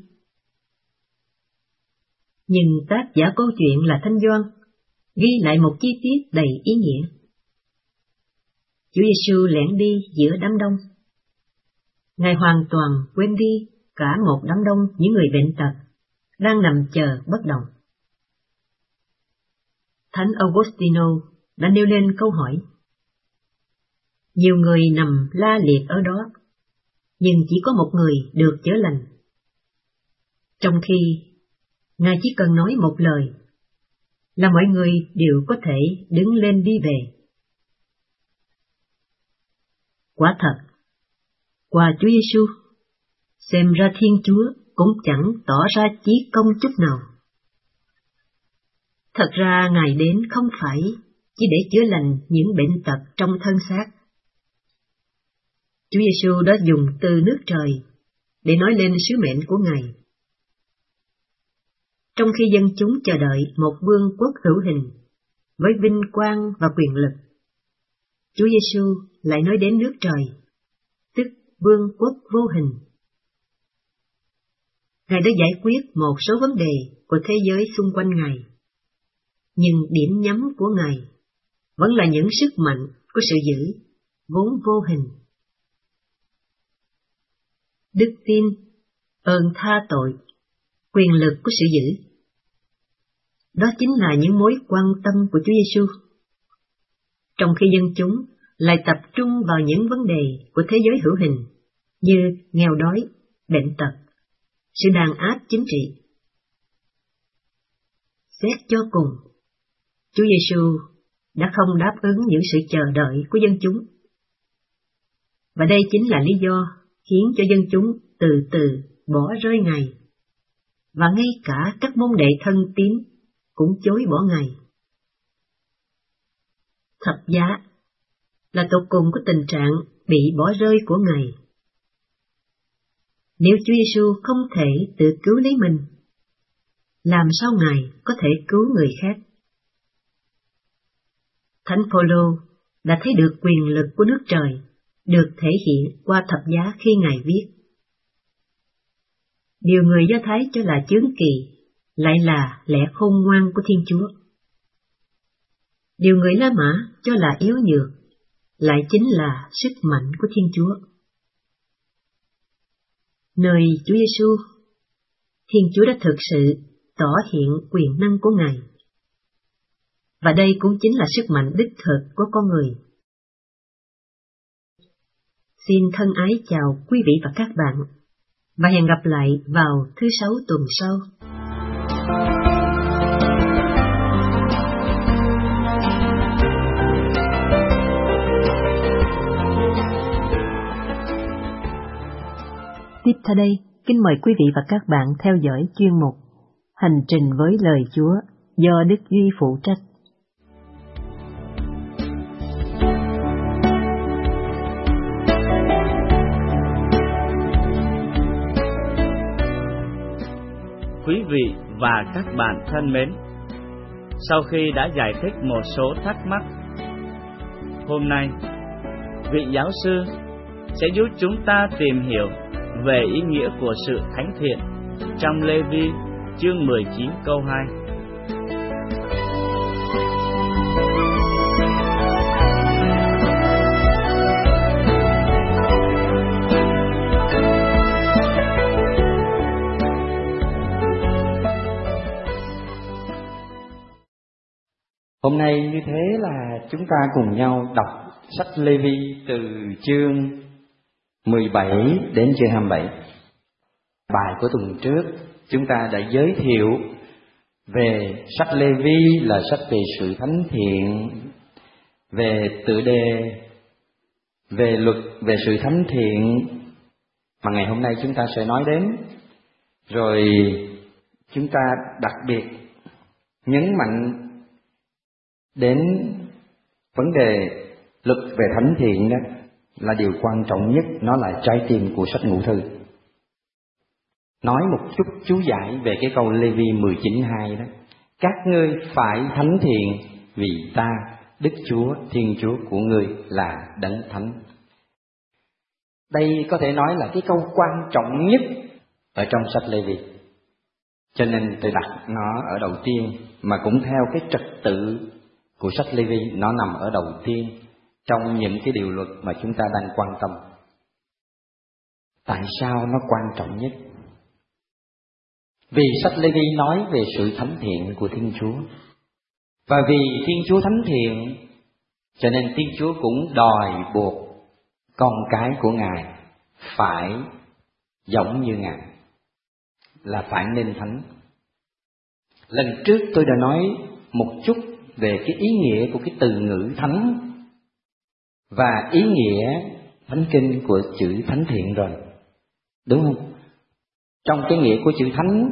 Nhưng tác giả câu chuyện là Thánh Gioan ghi lại một chi tiết đầy ý nghĩa. Chúa Giêsu lẻn đi giữa đám đông. Ngài hoàn toàn quên đi cả một đám đông những người bệnh tật đang nằm chờ bất động. Thánh Augustino đã nêu lên câu hỏi: nhiều người nằm la liệt ở đó, nhưng chỉ có một người được chữa lành. Trong khi Ngài chỉ cần nói một lời là mọi người đều có thể đứng lên đi về. Quả thật, qua Chúa Giêsu, xem ra Thiên Chúa cũng chẳng tỏ ra chí công chút nào. Thật ra Ngài đến không phải chỉ để chữa lành những bệnh tật trong thân xác. Chúa Giêsu đã dùng từ nước trời để nói lên sứ mệnh của Ngài. Trong khi dân chúng chờ đợi một vương quốc hữu hình với vinh quang và quyền lực, Chúa Giêsu lại nói đến nước trời, tức vương quốc vô hình. Ngài đã giải quyết một số vấn đề của thế giới xung quanh Ngài, nhưng điểm nhắm của Ngài vẫn là những sức mạnh của sự giữ vốn vô hình. Đức tin, ơn tha tội, quyền lực của sự giữ. Đó chính là những mối quan tâm của Chúa Giêsu. Trong khi dân chúng lại tập trung vào những vấn đề của thế giới hữu hình như nghèo đói, bệnh tật, sự đàn áp chính trị. Xét cho cùng, Chúa Giêsu đã không đáp ứng những sự chờ đợi của dân chúng. Và đây chính là lý do khiến cho dân chúng từ từ bỏ rơi Ngài, và ngay cả các môn đệ thân tín cũng chối bỏ Ngài. Thập giá là tột cùng của tình trạng bị bỏ rơi của Ngài. Nếu Chúa Giêsu không thể tự cứu lấy mình, làm sao Ngài có thể cứu người khác? Thánh Phaolô đã thấy được quyền lực của nước trời được thể hiện qua thập giá khi Ngài viết: điều người Do Thái cho là chướng kỳ lại là lẽ khôn ngoan của Thiên Chúa. Điều người La Mã cho là yếu nhược lại chính là sức mạnh của Thiên Chúa. Nơi Chúa Giêsu, Thiên Chúa đã thực sự tỏ hiện quyền năng của Ngài. Và đây cũng chính là sức mạnh đích thực của con người. Xin thân ái chào quý vị và các bạn, và hẹn gặp lại vào thứ Sáu tuần sau. Tiếp theo đây, kính mời quý vị và các bạn theo dõi chuyên mục Hành trình với lời Chúa do Đức Duy phụ trách. Quý vị và các bạn thân mến, sau khi đã giải thích một số thắc mắc, hôm nay vị giáo sư sẽ giúp chúng ta tìm hiểu về ý nghĩa của sự thánh thiện trong Lê-vi chương 19 câu 2. Hôm nay như thế là chúng ta cùng nhau đọc sách Lê-vi từ chương 17 đến chương 27. Bài của tuần trước chúng ta đã giới thiệu về sách Lê-vi là sách về sự thánh thiện, về tựa đề, về luật về sự thánh thiện mà ngày hôm nay chúng ta sẽ nói đến. Rồi chúng ta đặc biệt nhấn mạnh đến vấn đề luật về thánh thiện, đó là điều quan trọng nhất, nó là trái tim của sách Ngũ Thư. Nói một chút chú giải về cái câu Lê-vi 19:2 đó: các ngươi phải thánh thiện vì ta, Đức Chúa Thiên Chúa của ngươi là đấng thánh. Đây có thể nói là cái câu quan trọng nhất ở trong sách Lê-vi, cho nên tôi đặt nó ở đầu tiên, mà cũng theo cái trật tự của sách Lê-vi, nó nằm ở đầu tiên trong những cái điều luật mà chúng ta đang quan tâm. Tại sao nó quan trọng nhất? Vì sách Lê-vi nói về sự thánh thiện của Thiên Chúa, và vì Thiên Chúa thánh thiện cho nên Thiên Chúa cũng đòi buộc con cái của Ngài phải giống như Ngài, là phải nên thánh. Lần trước tôi đã nói một chút về cái ý nghĩa của cái từ ngữ thánh và ý nghĩa thánh kinh của chữ thánh thiện rồi, đúng không? Trong cái nghĩa của chữ thánh,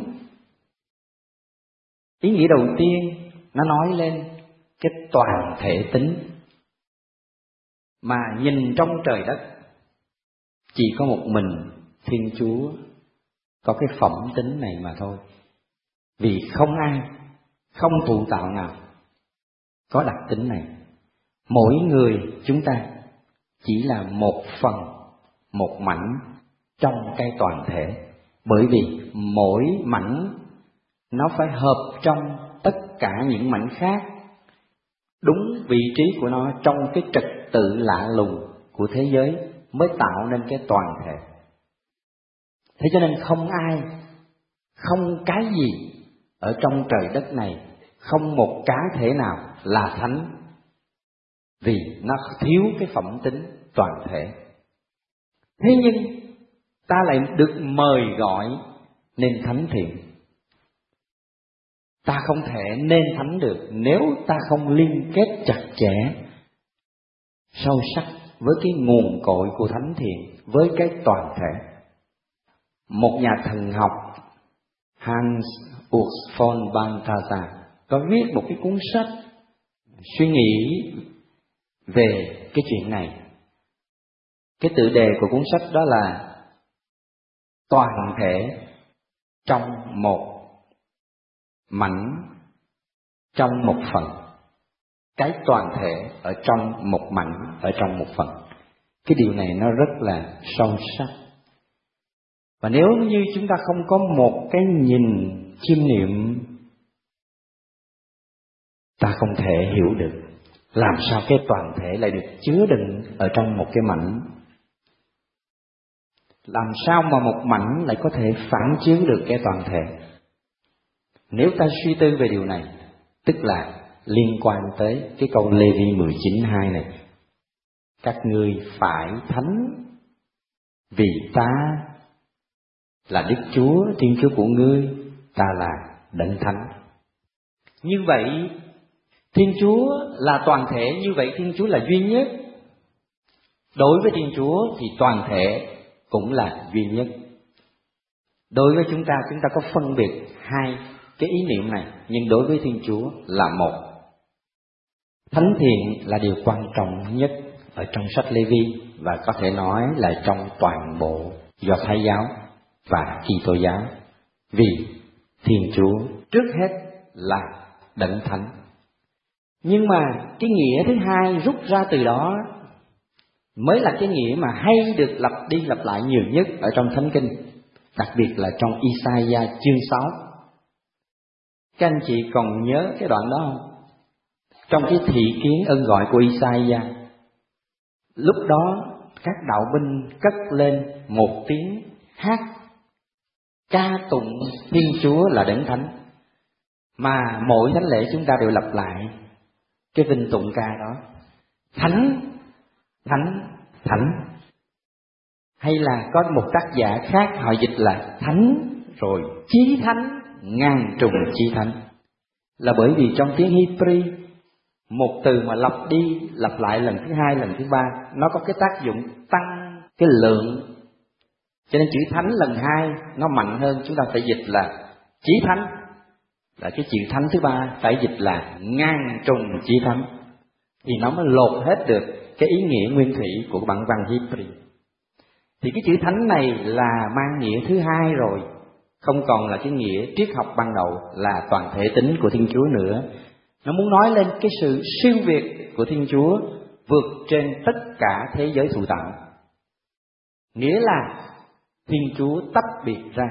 ý nghĩa đầu tiên nó nói lên cái toàn thể tính mà nhìn trong trời đất chỉ có một mình Thiên Chúa có cái phẩm tính này mà thôi. Vì không ai, không thụ tạo nào có đặc tính này. Mỗi người chúng ta chỉ là một phần, một mảnh trong cái toàn thể. Bởi vì mỗi mảnh nó phải hợp trong tất cả những mảnh khác, đúng vị trí của nó trong cái trật tự lạ lùng của thế giới mới tạo nên cái toàn thể. Thế cho nên không ai, không cái gì ở trong trời đất này, không một cá thể nào là thánh, vì nó thiếu cái phẩm tính toàn thể. Thế nhưng ta lại được mời gọi nên thánh thiện. Ta không thể nên thánh được nếu ta không liên kết chặt chẽ, sâu sắc với cái nguồn cội của thánh thiện, với cái toàn thể. Một nhà thần học Hans Urs von Balthasar có viết một cái cuốn sách suy nghĩ về cái chuyện này. Cái tựa đề của cuốn sách đó là Toàn thể trong một mảnh, trong một phần. Cái toàn thể ở trong một mảnh, ở trong một phần. Cái điều này nó rất là sâu sắc. Và nếu như chúng ta không có một cái nhìn chiêm niệm, ta không thể hiểu được làm sao cái toàn thể lại được chứa đựng ở trong một cái mảnh. Làm sao mà một mảnh lại có thể phản chiếu được cái toàn thể? Nếu ta suy tư về điều này, tức là liên quan tới cái câu Lê-vi 19:2 này: các ngươi phải thánh vì ta là Đức Chúa Thiên Chúa của ngươi, ta là đấng thánh. Như vậy Thiên Chúa là toàn thể, như vậy Thiên Chúa là duy nhất. Đối với Thiên Chúa thì toàn thể cũng là duy nhất. Đối với chúng ta có phân biệt hai cái ý niệm này, nhưng đối với Thiên Chúa là một. Thánh thiện là điều quan trọng nhất ở trong sách Lê-vi và có thể nói là trong toàn bộ Do Thái giáo và Kitô giáo. Vì Thiên Chúa trước hết là đấng thánh. Nhưng mà cái nghĩa thứ hai rút ra từ đó mới là cái nghĩa mà hay được lặp đi lặp lại nhiều nhất ở trong Thánh Kinh, đặc biệt là trong Isaiah chương 6. Các anh chị còn nhớ cái đoạn đó không? Trong cái thị kiến ân gọi của Isaiah, lúc đó các đạo binh cất lên một tiếng hát ca tụng Thiên Chúa là đấng thánh, mà mỗi thánh lễ chúng ta đều lặp lại cái vinh tụng ca đó: thánh, thánh, thánh. Hay là có một tác giả khác họ dịch là thánh rồi chí thánh, ngàn trùng chí thánh. Là bởi vì trong tiếng Hebrew, một từ mà lặp đi lặp lại lần thứ hai, lần thứ ba, nó có cái tác dụng tăng cái lượng. Cho nên chữ thánh lần hai nó mạnh hơn, chúng ta phải dịch là chí thánh. Là cái chữ thánh thứ ba phải dịch là ngàn trùng chí thánh, thì nó mới lột hết được cái ý nghĩa nguyên thủy của bản văn Hebrew. Thì cái chữ thánh này là mang nghĩa thứ hai rồi, không còn là cái nghĩa triết học ban đầu là toàn thể tính của Thiên Chúa nữa. Nó muốn nói lên cái sự siêu việt của Thiên Chúa vượt trên tất cả thế giới thụ tạo. Nghĩa là Thiên Chúa tách biệt ra.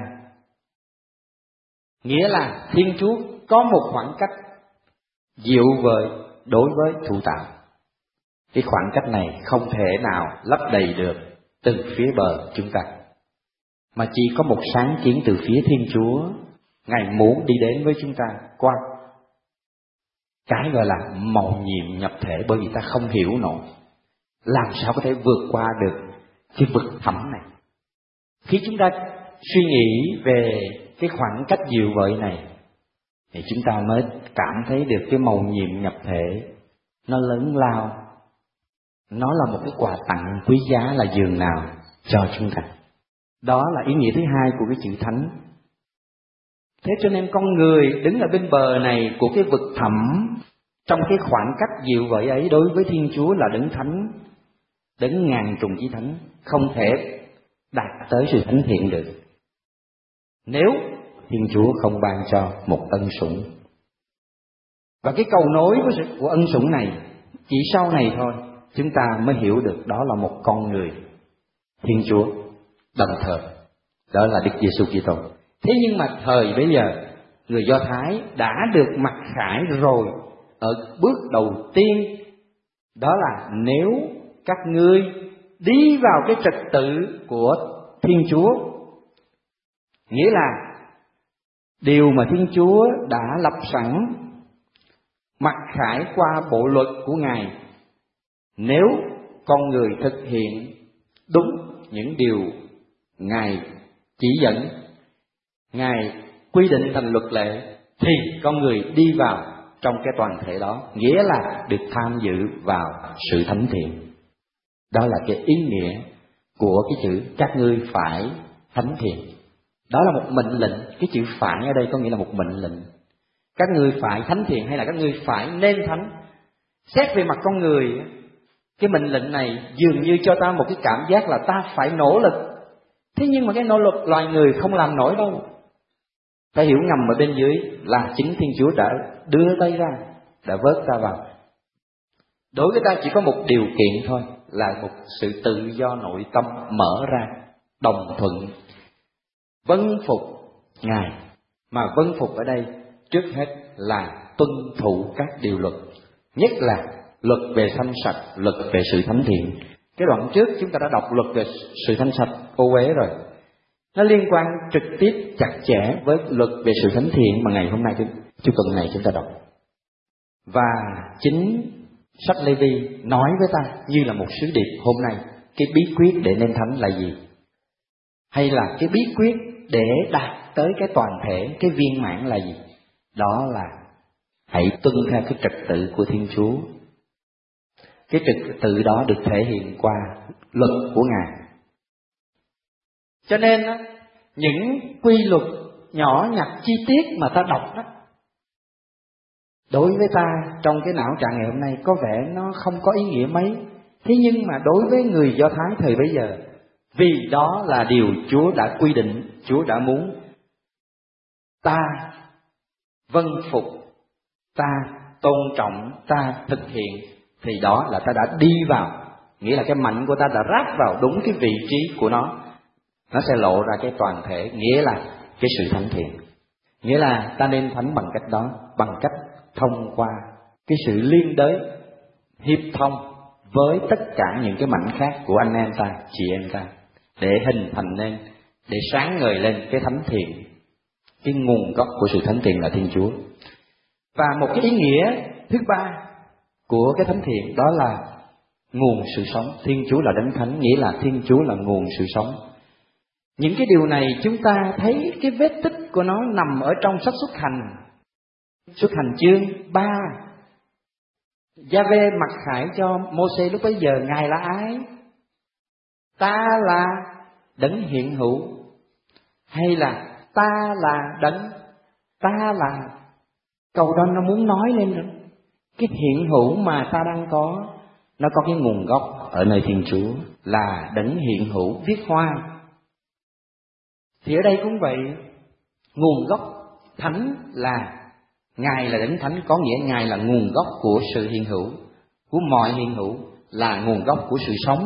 Nghĩa là Thiên Chúa có một khoảng cách diệu vời đối với thụ tạo. Cái khoảng cách này không thể nào lấp đầy được từ phía bờ chúng ta, mà chỉ có một sáng kiến từ phía Thiên Chúa. Ngài muốn đi đến với chúng ta qua cái gọi là mầu nhiệm nhập thể, bởi vì ta không hiểu nổi làm sao có thể vượt qua được cái vực thẳm này. Khi chúng ta suy nghĩ về cái khoảng cách diệu vời này thì chúng ta mới cảm thấy được cái mầu nhiệm nhập thể nó lớn lao. Nó là một cái quà tặng quý giá là dường nào cho chúng ta. Đó là ý nghĩa thứ hai của cái chữ thánh. Thế cho nên con người đứng ở bên bờ này của cái vực thẳm, trong cái khoảng cách diệu vời ấy đối với Thiên Chúa là đấng thánh, đấng ngàn trùng chí thánh, không thể đạt tới sự thánh thiện được nếu Thiên Chúa không ban cho một ân sủng. Và cái cầu nối của ân sủng này chỉ sau này thôi chúng ta mới hiểu được đó là một con người Thiên Chúa đồng thời, đó là Đức Giêsu Kitô. Thế nhưng mà thời bây giờ người Do Thái đã được mặc khải rồi ở bước đầu tiên, đó là nếu các ngươi đi vào cái trật tự của Thiên Chúa, nghĩa là điều mà Thiên Chúa đã lập sẵn, mặc khải qua bộ luật của Ngài. Nếu con người thực hiện đúng những điều Ngài chỉ dẫn, Ngài quy định thành luật lệ, thì con người đi vào trong cái toàn thể đó, nghĩa là được tham dự vào sự thánh thiện. Đó là cái ý nghĩa của cái chữ các ngươi phải thánh thiện. Đó là một mệnh lệnh. Cái chữ phải ở đây có nghĩa là một mệnh lệnh. Các ngươi phải thánh thiện hay là các ngươi phải nên thánh. Xét về mặt con người, cái mệnh lệnh này dường như cho ta một cái cảm giác là ta phải nỗ lực. Thế nhưng mà cái nỗ lực loài người không làm nổi đâu. Ta hiểu ngầm ở bên dưới là chính Thiên Chúa đã đưa tay ra, đã vớt ta vào. Đối với ta chỉ có một điều kiện thôi, là một sự tự do nội tâm mở ra, đồng thuận, vâng phục Ngài. Mà vâng phục ở đây trước hết là tuân thủ các điều luật, nhất là luật về thanh sạch, luật về sự thánh thiện. Cái đoạn trước chúng ta đã đọc luật về sự thanh sạch ô uế rồi. Nó liên quan trực tiếp chặt chẽ với luật về sự thánh thiện mà ngày hôm nay, tuần này chúng ta đọc. Và chính sách Lê-vi nói với ta như là một sứ điệp hôm nay, cái bí quyết để nên thánh là gì? Hay là cái bí quyết để đạt tới cái toàn thể, cái viên mãn là gì? Đó là hãy tuân theo cái trật tự của Thiên Chúa. Cái trật tự đó được thể hiện qua luật của Ngài. Cho nên những quy luật nhỏ nhặt chi tiết mà ta đọc đó, đối với ta trong cái não trạng ngày hôm nay có vẻ nó không có ý nghĩa mấy. Thế nhưng mà đối với người Do Thái thời bấy giờ, vì đó là điều Chúa đã quy định, Chúa đã muốn ta vâng phục, ta tôn trọng, ta thực hiện, thì đó là ta đã đi vào, nghĩa là cái mảnh của ta đã ráp vào đúng cái vị trí của nó sẽ lộ ra cái toàn thể, nghĩa là cái sự thánh thiện. Nghĩa là ta nên thánh bằng cách đó, bằng cách thông qua cái sự liên đới, hiệp thông với tất cả những cái mảnh khác của anh em ta, chị em ta, để hình thành nên, để sáng ngời lên cái thánh thiện. Cái nguồn gốc của sự thánh thiện là Thiên Chúa. Và một cái ý nghĩa thứ ba của cái thánh thiện đó là nguồn sự sống. Thiên Chúa là Đấng Thánh, nghĩa là Thiên Chúa là nguồn sự sống. Những cái điều này chúng ta thấy cái vết tích của nó nằm ở trong sách Xuất Hành. Xuất Hành chương 3. Gia-vê mặc khải cho Mô-sê lúc bấy giờ, Ngài là ai? Ta là Đấng hiện hữu, hay là ta là Đấng? Ta là, câu đó nó muốn nói lên rồi. Cái hiện hữu mà ta đang có, nó có cái nguồn gốc ở nơi Thiên Chúa, là Đấng hiện hữu viết hoa. Thì ở đây cũng vậy, nguồn gốc thánh là Ngài là Đấng Thánh, có nghĩa Ngài là nguồn gốc của sự hiện hữu, của mọi hiện hữu, là nguồn gốc của sự sống.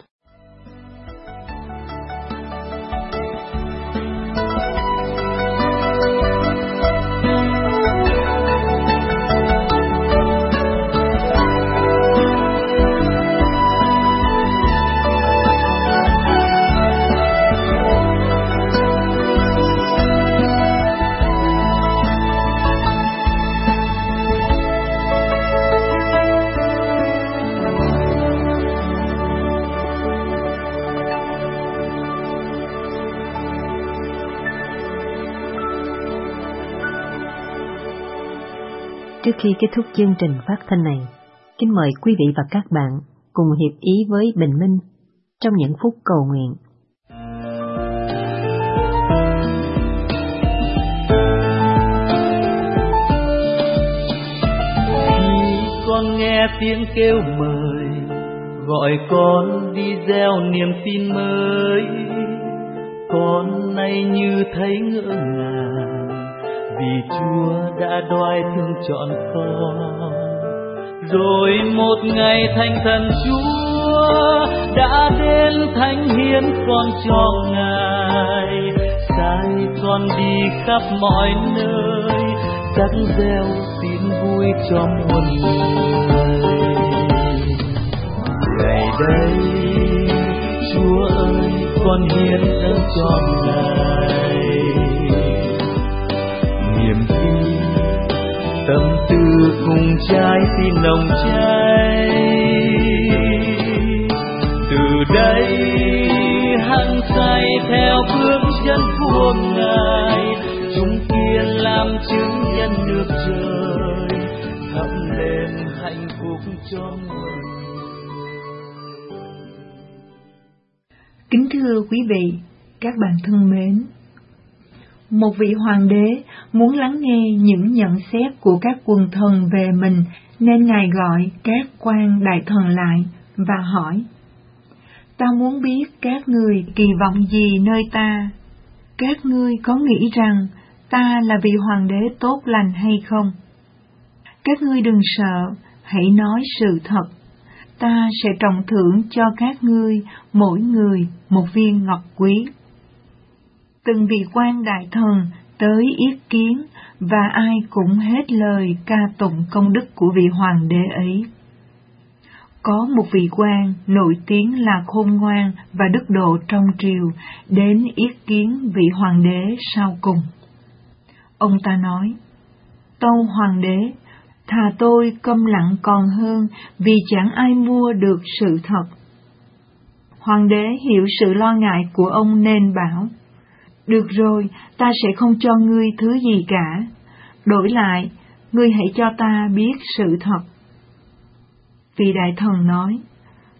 Trước khi kết thúc chương trình phát thanh này, kính mời quý vị và các bạn cùng hiệp ý với Bình Minh trong những phút cầu nguyện. Khi con nghe tiếng kêu mời, gọi con đi gieo niềm tin mới, con nay như thấy ngỡ ngàng, vì Chúa đã đoái thương chọn con. Rồi một ngày Thánh Thần Chúa đã đến thánh hiến con cho Ngài, sai con đi khắp mọi nơi, rắc reo tin vui cho muôn người. Ngày đây Chúa ơi, con hiến dâng cho Ngài niềm tin, tâm tư cùng trái tim nồng cháy. Từ đây hăng say theo bước chân của Ngài, chúng kiên làm chứng nhân nước trời, thắp lên hạnh phúc cho người. Kính thưa quý vị, các bạn thân mến, một vị hoàng đế muốn lắng nghe những nhận xét của các quần thần về mình, nên Ngài gọi các quan đại thần lại và hỏi: Ta muốn biết các ngươi kỳ vọng gì nơi ta? Các ngươi có nghĩ rằng ta là vị hoàng đế tốt lành hay không? Các ngươi đừng sợ, hãy nói sự thật. Ta sẽ trọng thưởng cho các ngươi mỗi người một viên ngọc quý. Từng vị quan đại thần tới yết kiến, và ai cũng hết lời ca tụng công đức của vị hoàng đế ấy. Có một vị quan nổi tiếng là khôn ngoan và đức độ trong triều đến yết kiến vị hoàng đế sau cùng. Ông ta nói: Tâu hoàng đế, thà tôi câm lặng còn hơn, vì chẳng ai mua được sự thật. Hoàng đế hiểu sự lo ngại của ông nên bảo: Được rồi, ta sẽ không cho ngươi thứ gì cả. Đổi lại, ngươi hãy cho ta biết sự thật. Vị đại thần nói: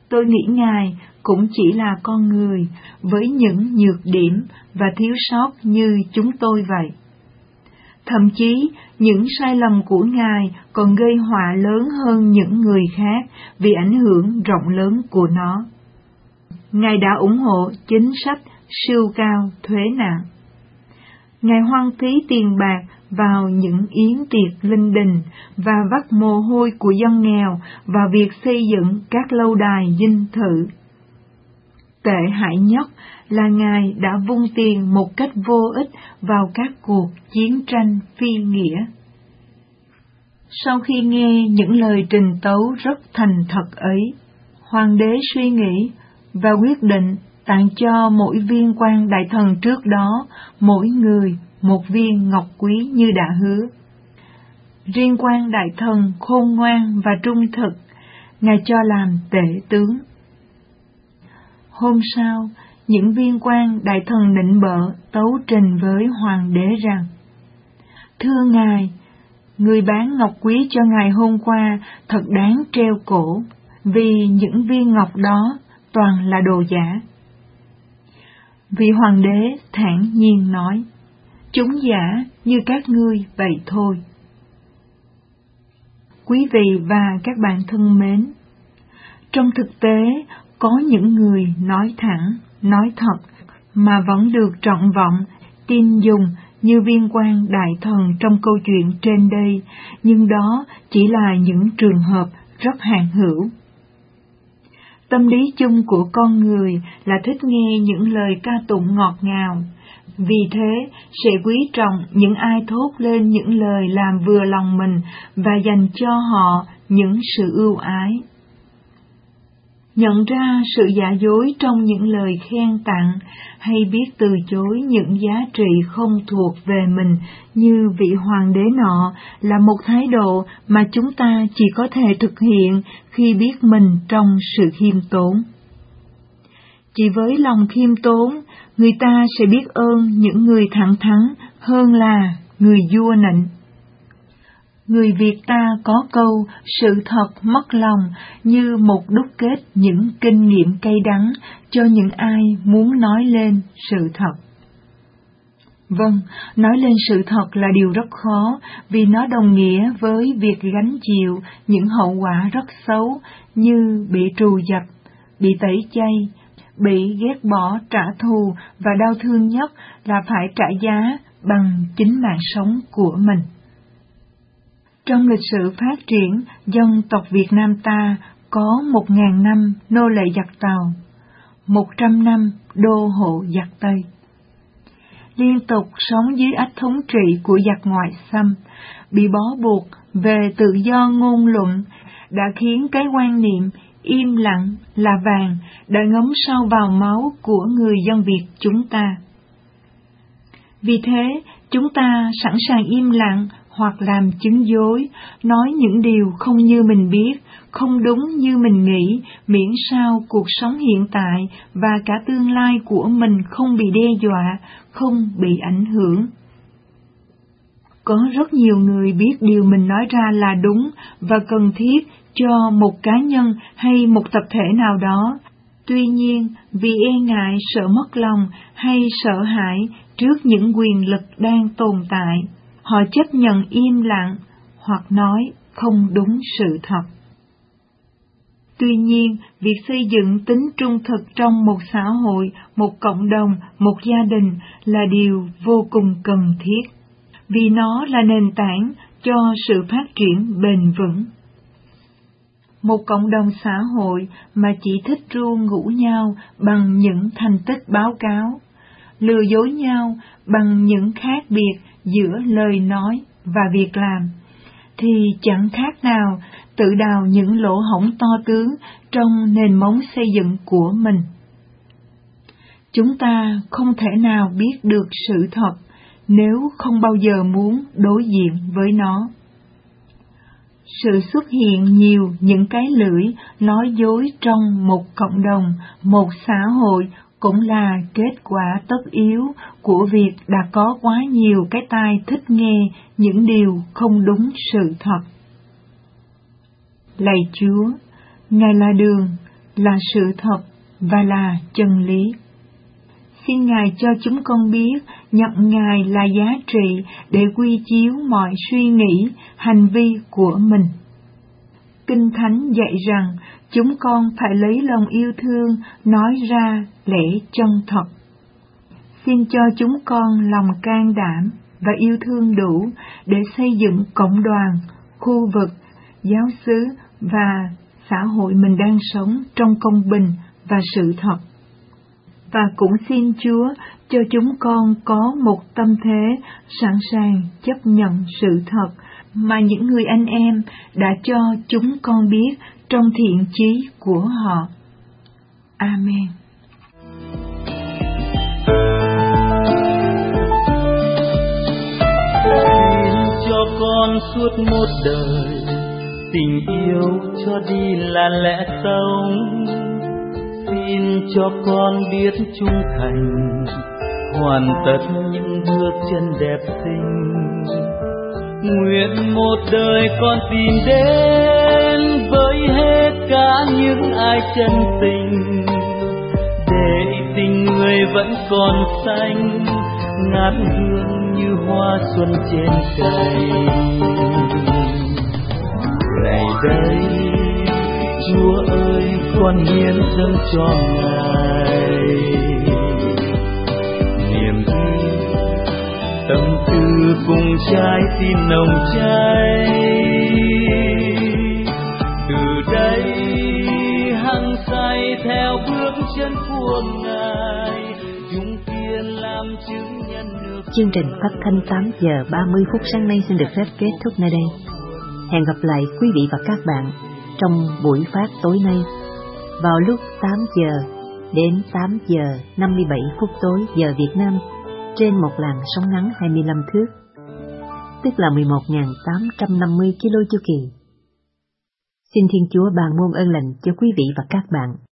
tôi nghĩ Ngài cũng chỉ là con người với những nhược điểm và thiếu sót như chúng tôi vậy. Thậm chí, những sai lầm của Ngài còn gây họa lớn hơn những người khác vì ảnh hưởng rộng lớn của nó. Ngài đã ủng hộ chính sách siêu cao thuế nặng. Ngài hoang phí tiền bạc vào những yến tiệc linh đình và vắt mồ hôi của dân nghèo vào việc xây dựng các lâu đài dinh thự. Tệ hại nhất là Ngài đã vung tiền một cách vô ích vào các cuộc chiến tranh phi nghĩa. Sau khi nghe những lời trình tấu rất thành thật ấy, Hoàng đế suy nghĩ và quyết định tặng cho mỗi viên quan đại thần trước đó mỗi người một viên ngọc quý như đã hứa. Riêng quan đại thần khôn ngoan và trung thực, Ngài cho làm tể tướng. Hôm sau, những viên quan đại thần nịnh bợ tấu trình với hoàng đế rằng: Thưa Ngài, người bán ngọc quý cho Ngài hôm qua thật đáng treo cổ, vì những viên ngọc đó toàn là đồ giả. Vị hoàng đế thản nhiên nói: Chúng giả như các ngươi vậy thôi. Quý vị và các bạn thân mến, trong thực tế có những người nói thẳng, nói thật mà vẫn được trọn vọng, tin dùng như viên quan đại thần trong câu chuyện trên đây, nhưng đó chỉ là những trường hợp rất hạn hữu. Tâm lý chung của con người là thích nghe những lời ca tụng ngọt ngào, vì thế sẽ quý trọng những ai thốt lên những lời làm vừa lòng mình và dành cho họ những sự ưu ái. Nhận ra sự giả dối trong những lời khen tặng hay biết từ chối những giá trị không thuộc về mình như vị hoàng đế nọ là một thái độ mà chúng ta chỉ có thể thực hiện khi biết mình trong sự khiêm tốn. Chỉ với lòng khiêm tốn, người ta sẽ biết ơn những người thẳng thắn hơn là người vua nịnh. Người Việt ta có câu sự thật mất lòng như một đúc kết những kinh nghiệm cay đắng cho những ai muốn nói lên sự thật. Vâng, nói lên sự thật là điều rất khó vì nó đồng nghĩa với việc gánh chịu những hậu quả rất xấu như bị trù dập, bị tẩy chay, bị ghét bỏ, trả thù và đau thương nhất là phải trả giá bằng chính mạng sống của mình. Trong lịch sử phát triển, dân tộc Việt Nam ta có 1.000 năm nô lệ giặc Tàu, 100 năm đô hộ giặc Tây. Liên tục sống dưới ách thống trị của giặc ngoại xâm, bị bó buộc về tự do ngôn luận, đã khiến cái quan niệm im lặng là vàng đã ngấm sâu vào máu của người dân Việt chúng ta. Vì thế, chúng ta sẵn sàng im lặng hoặc làm chứng dối, nói những điều không như mình biết, không đúng như mình nghĩ, miễn sao cuộc sống hiện tại và cả tương lai của mình không bị đe dọa, không bị ảnh hưởng. Có rất nhiều người biết điều mình nói ra là đúng và cần thiết cho một cá nhân hay một tập thể nào đó. Tuy nhiên, vì e ngại sợ mất lòng hay sợ hãi trước những quyền lực đang tồn tại, họ chấp nhận im lặng hoặc nói không đúng sự thật. Tuy nhiên, việc xây dựng tính trung thực trong một xã hội, một cộng đồng, một gia đình là điều vô cùng cần thiết, vì nó là nền tảng cho sự phát triển bền vững. Một cộng đồng xã hội mà chỉ thích ru ngủ nhau bằng những thành tích báo cáo, lừa dối nhau bằng những khác biệt giữa lời nói và việc làm, thì chẳng khác nào tự đào những lỗ hổng to tướng trong nền móng xây dựng của mình. Chúng ta không thể nào biết được sự thật nếu không bao giờ muốn đối diện với nó. Sự xuất hiện nhiều những cái lưỡi nói dối trong một cộng đồng, một xã hội cũng là kết quả tất yếu của việc đã có quá nhiều cái tai thích nghe những điều không đúng sự thật. Lạy Chúa, Ngài là đường, là sự thật và là chân lý. Xin Ngài cho chúng con biết nhận Ngài là giá trị để quy chiếu mọi suy nghĩ, hành vi của mình. Kinh Thánh dạy rằng chúng con phải lấy lòng yêu thương nói ra lẽ chân thật. Xin cho chúng con lòng can đảm và yêu thương đủ để xây dựng cộng đoàn, khu vực, giáo xứ và xã hội mình đang sống trong công bình và sự thật. Và cũng xin Chúa cho chúng con có một tâm thế sẵn sàng chấp nhận sự thật mà những người anh em đã cho chúng con biết trong thiện chí của họ. Amen. Xin cho con suốt một đời tình yêu cho đi là lẽ sống. Xin cho con biết trung thành, hoàn tất những bước chân đẹp xinh. Nguyện một đời con tìm đến với hết cả những ai chân tình, để tình người vẫn còn xanh, ngát hương như hoa xuân trên cây. Này đây, Chúa ơi, con hiến dâng cho Ngài niềm tin, tâm tư cùng trái tim nồng cháy. Từ đây hăng say theo bước chân của Ngài, chúng kiên làm chứng nhân nước. Chương trình phát thanh 8 giờ 30 phút sáng nay xin được phép kết thúc nơi đây. Hẹn gặp lại quý vị và các bạn trong buổi phát tối nay vào lúc 8 giờ đến 8 giờ 57 phút tối giờ Việt Nam trên một làn sóng ngắn 25 thước, tức là 11.850 km chu kỳ. Xin Thiên Chúa ban muôn ơn lành cho quý vị và các bạn.